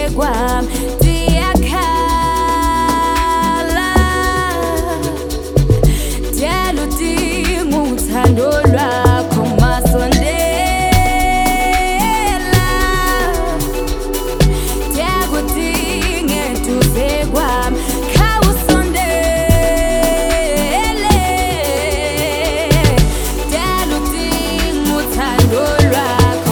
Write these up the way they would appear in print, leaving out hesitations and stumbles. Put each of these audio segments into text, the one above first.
kwami ndiyakhala, ndiyala udinga uthando lwakho masondela, ndiyakudinga eduze kwami khawusondele, ndiyala udinga uthando lwakho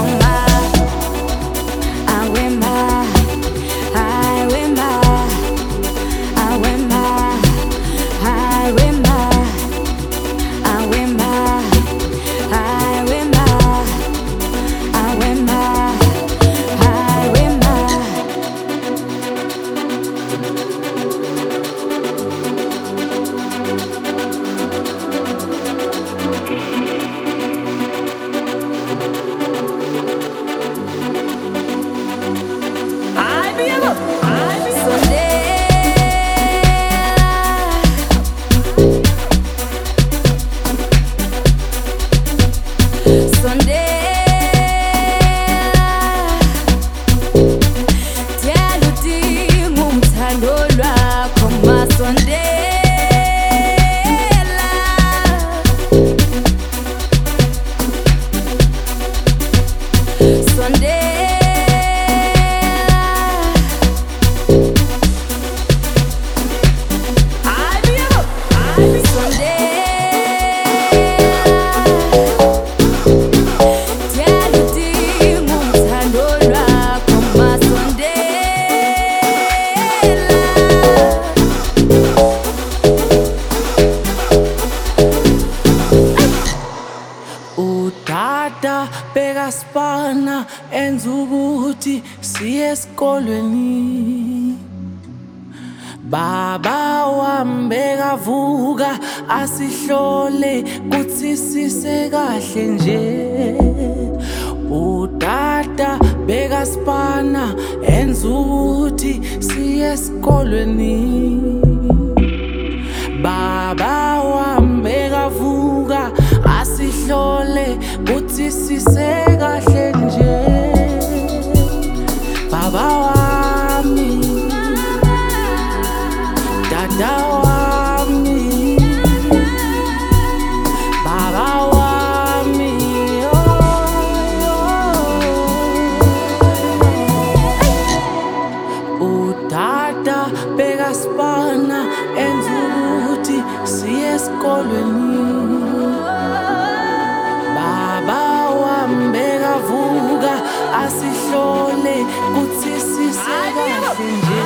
Udada bekasipana enza ukuthi siye esikolweni, baba wami bekavuka asihlole kuthi sisekahle nje. Udada bekasipana enza ukuthi siye esikolweni, baba wami bekavuka asihlole kuthi sisekahle nje. Baba wami, dada wami, baba wami, udada bekasipana enza ukuthi siye esikolweni, baba wami bekavuka asihlole kuthi sisekahle nje.